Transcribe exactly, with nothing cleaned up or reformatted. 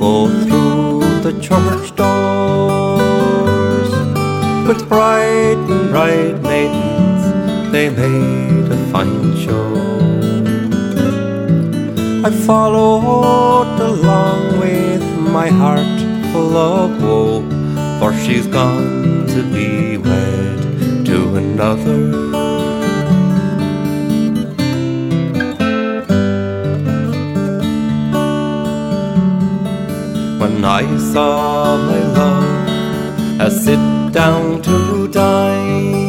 go through the church doors. With bride and bride maidens they made a fine show. I followed along with my heart full of woe, for she's gone to be wed to another. When I saw my love a sit down to dine,